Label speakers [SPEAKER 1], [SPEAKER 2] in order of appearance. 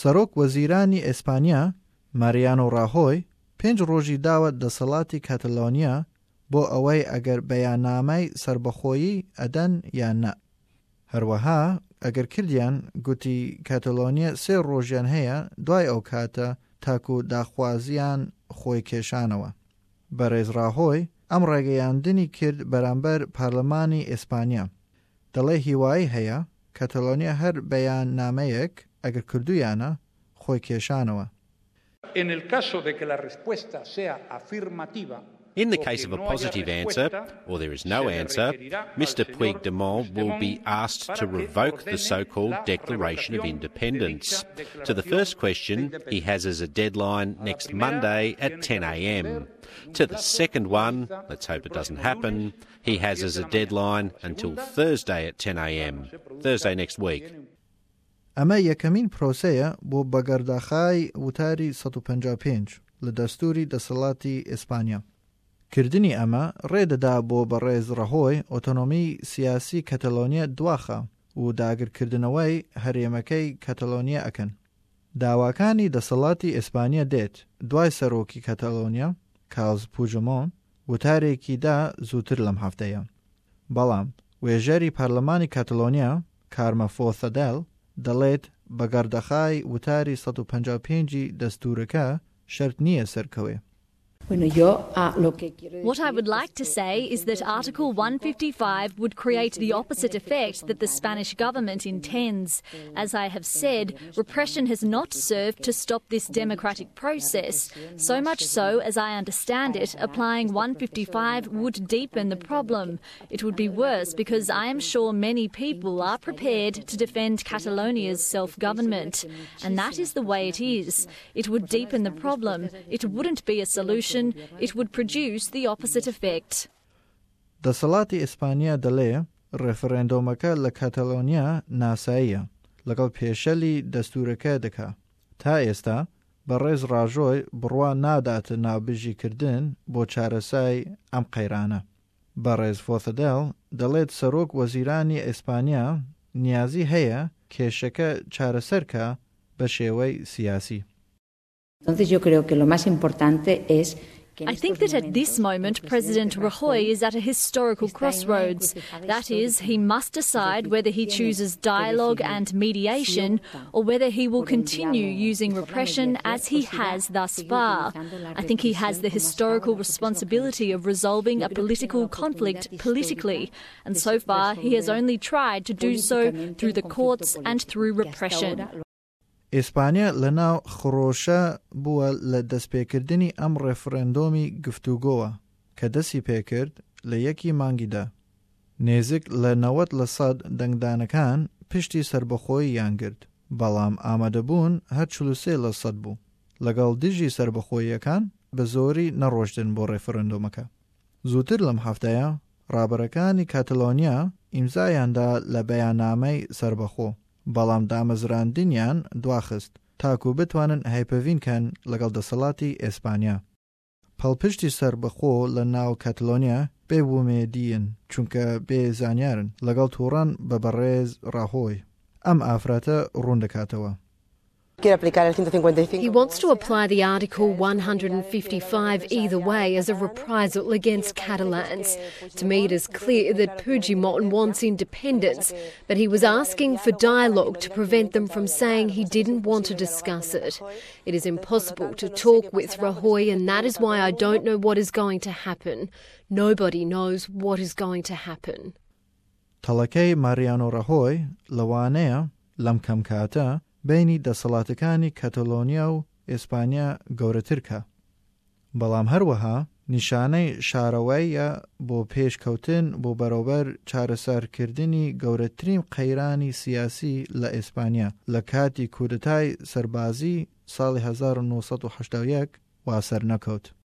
[SPEAKER 1] سەرۆک وەزیرانی ئیسپانیا ماریانۆ ڕاهۆی 5 ڕۆژی داوە دەسەڵاتی کاتەلۆنیا بۆ ئەوەی ئەگەر بەیاننامەی سربەخۆیی ئەدەن یان نە. هەروەها ئەگەر کردیان گوتی کاتەلۆنیا 3 ڕۆژیان هەیە دوای ئەو کاتە تاکو داخوازیان خۆی کێشانەوە. بەڕێز ڕاهۆی ئەم ڕێگەیاندنی کرد بەرامبەر پارلەمانی ئیسپانیا. دەڵێ هیوایی هەیە کاتەلۆنیا هەر بەیاننامەیەک ئەگەر کردویانە خۆی کێشانەوە.
[SPEAKER 2] In the case of a positive answer, or there is no answer, Mr Puigdemont will be asked to revoke the so-called Declaration of Independence. To the first question, he has as a deadline next Monday at 10 a.m. To the second one, let's hope it doesn't happen, he has as a deadline until Thursday at 10 a.m. Thursday next week.
[SPEAKER 1] ئەمە یەکەمین پرۆسەیە بۆ بەگەردەخای وتاری 155 لە دەستوری دەسەڵاتی ئیسپانیا. کردنی ئەمە ڕێدەدا بۆ بەڕێز ڕەهۆی ئۆتۆنۆمی سیاسی کەتەلۆنیا دواخە و داگرکردنەوەی هەرێمەکەی کەتەلۆنیا ئەکەن. داواکانی دەسەڵاتی ئیسپانیا دێت دوای سەرۆکی کەتەلۆنیا کارلز پوژدمۆن وتارێکی دا زووتر لەم هەفتەیە. بەڵام وێژەری پارلەمانی کەتەلۆنیا کارمە فۆسەدەل دەڵێت بەگەردەخای وتاری 155 دەستورەکە شەرت نییە سەرکەوێ.
[SPEAKER 3] What I would like to say is that Article 155 would create the opposite effect that the Spanish government intends. As I have said, repression has not served to stop this democratic process. So much so, as I understand it, applying 155 would deepen the problem. It would be worse because I am sure many people are prepared to defend Catalonia's self-government. And that is the way it is. It would deepen the problem. It wouldn't be a solution. It would produce the opposite effect.
[SPEAKER 1] دەسەڵاتی ئیسپانیا دەڵێ ڕێفرێندۆمەکە لە کاتەلۆنیا ناساییە لەگەڵ پێشەلی دەستورەکە دەکا. تا ئێستا بەڕێز ڕاژۆی بڕوا ناداتە ناوبژیکردن بۆ چارەسای ئەم قەیرانە. بەڕێز فۆسەدەل دەڵێت سەرۆک وەزیرانی ئیسپانیا نیازی هەیە کێشەکە چارەسەرکە بە شێوەی سیاسی.
[SPEAKER 3] I think that at this moment President Rajoy is at a historical crossroads. That is, he must decide whether he chooses dialogue and mediation or whether he will continue using repression as he has thus far. I think he has the historical responsibility of resolving a political conflict politically, and so far he has only tried to do so through the courts and through repression.
[SPEAKER 1] ئیسپانیا لەناو خڕۆشە بووە لە دەستپێکردنی ئەم ڕێفرێندۆمی گفتوگۆوە کە دەستی پێکرد لە 1 مانگیدا. نێزک لە 90% دەنگدانەکان پشتی سربەخۆیی یانگرت، بەڵام ئامادەبوون هەر 43% بوو. لەگەڵ دژی سربەخۆییەکان بە زۆری نەڕۆشتن بۆ ڕێفرێندۆمەکە. زووتر لەم هەفتەیە ڕابەرەکانی کاتەلۆنیا ئیمزایاندا لە بەیاننامەی سربەخۆ، بەڵام دامەزراندنیان دواخست تاکو بتوانن هەیپەڤینکەن لەگەڵ دەسەڵاتی ئیسپانیا. پەڵپشتی سربەخۆ لە ناو کاتەلۆنیا بێومێدیین چونکە بێزانیارن لەگەڵ تووڕان بە بەڕێز ڕاهۆی. ئەم ئافراتە ڕوون دەکاتەوە.
[SPEAKER 4] He wants to apply the Article 155 either way as a reprisal against Catalans. To me it is clear that Puigdemont wants independence, but he was asking for dialogue to prevent them from saying he didn't want to discuss it. It is impossible to talk with Rajoy, and that is why I don't know what is going to happen. Nobody knows what is going to happen.
[SPEAKER 1] تەڵەکەی ماریانۆ ڕاهۆی لەوانەیە لەم کەم کاتە بینی دەسەڵاتەکانی کەتەلۆنیا و ئیسپانیا گەورەترکە. بەڵام هەروەها نیشانەی شارەوەیە بۆ پێشکەوتن بۆ بەرەوبەر چارەسەرکردنی گەورەترین قەیرانی سیاسی لە ئیسپانیا لە کاتی کودەتای سەربازی ساڵی 1981 وا سەر نەکەوت.